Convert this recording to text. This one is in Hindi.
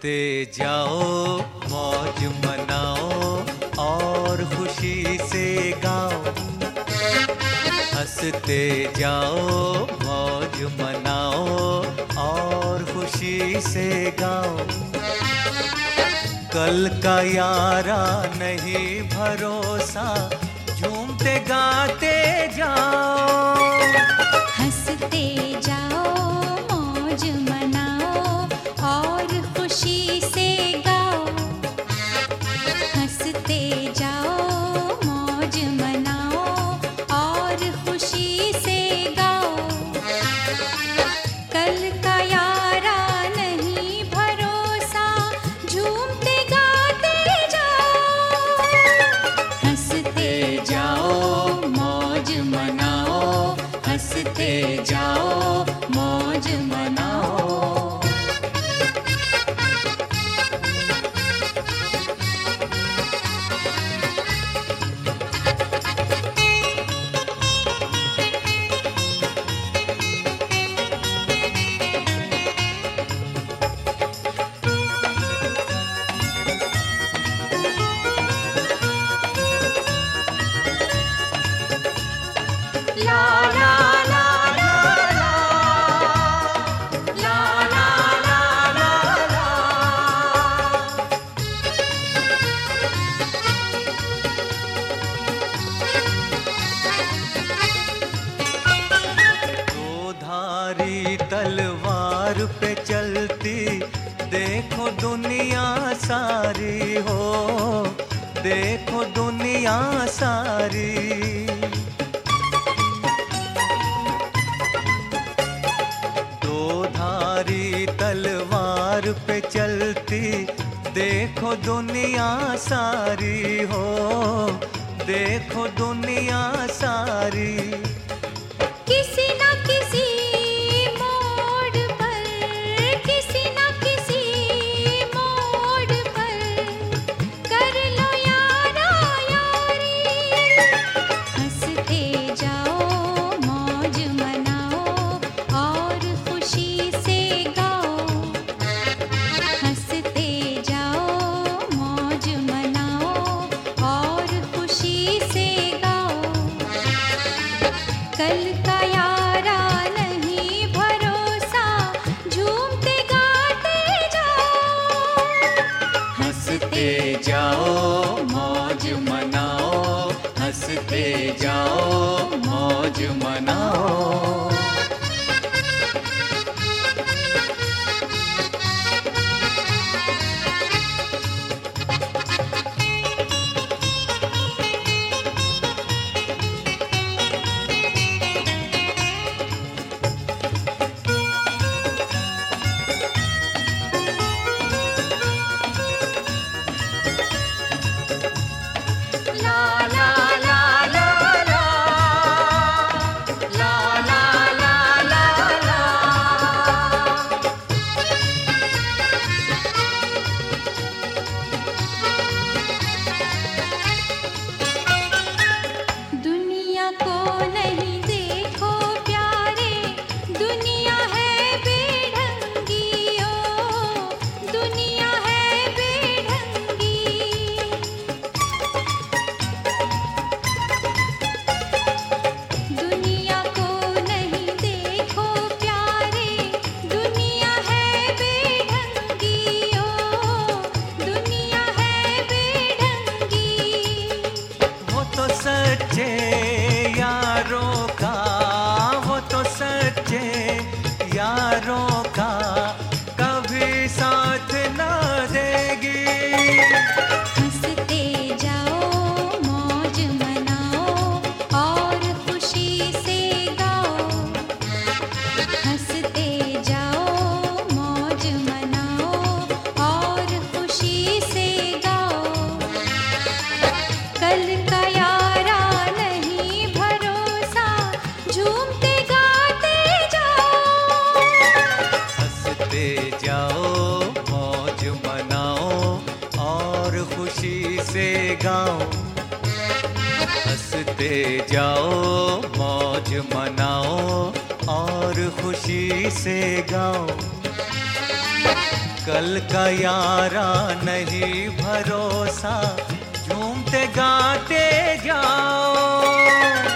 हंसते जाओ, मौज मनाओ और खुशी से गाओ। हंसते जाओ, मौज मनाओ और खुशी से गाओ। कल का यारा नहीं भरोसा, झूमते गाते जाओ। हंसते जाओ, मौज मनाओ और खुशी से गाओ। हंसते जाओ, मौज मनाओ और खुशी से गाओ। कल का यारा नहीं भरोसा, झूमते गाते जाओ। हंसते जाओ, मौज मनाओ, हंसते जाओ, मौज मनाओ। ला ला ला ला ला, ला ला ला ला ला। दो धारी तलवार पे चलती, देखो दुनिया सारी हो, देखो दुनिया सारी। दो धारी तलवार पे चलती, देखो दुनिया सारी हो, देखो दुनिया सारी। किसी न किसी मोड़ पर, किसी न किसी मोड़ पर कर लो यारा यारी। हंसते जाओ, मौज मनाओ और खुशी से गाओ। हंसते जाओ, मौज मनाओ और खुशी से गाओ। कल का यारा नहीं भरोसा, झूमते गाते जाओ। हंसते जाओ, मौज मनाओ, हंसते जाओ, मौज मनाओ। ला ला ला ला ला, ला ला ला ला ला। दुनिया को नहीं देखो प्यारे, दुनिया है बेढंगी ओ, दुनिया है बेढंगी। दुनिया को नहीं देखो प्यारे, दुनिया है बेढंगी ओ, दुनिया है बेढंगी। वो तो सच्चे यारों का, वो तो सच्चे यारों का कभी साथ ना देगी। हंसते जाओ, मौज मनाओ और खुशी से गाओ। हंसते जाओ, मौज मनाओ और खुशी से गाओ। कल का यारा नहीं भरोसा, झूमते गाते जाओ। हंसते जाओ, मौज मनाओ और खुशी से गाओ। हंसते जाओ, मौज मनाओ और खुशी से गाओ। कल का यारा नहीं भरोसा, झूमते गाते जाओ।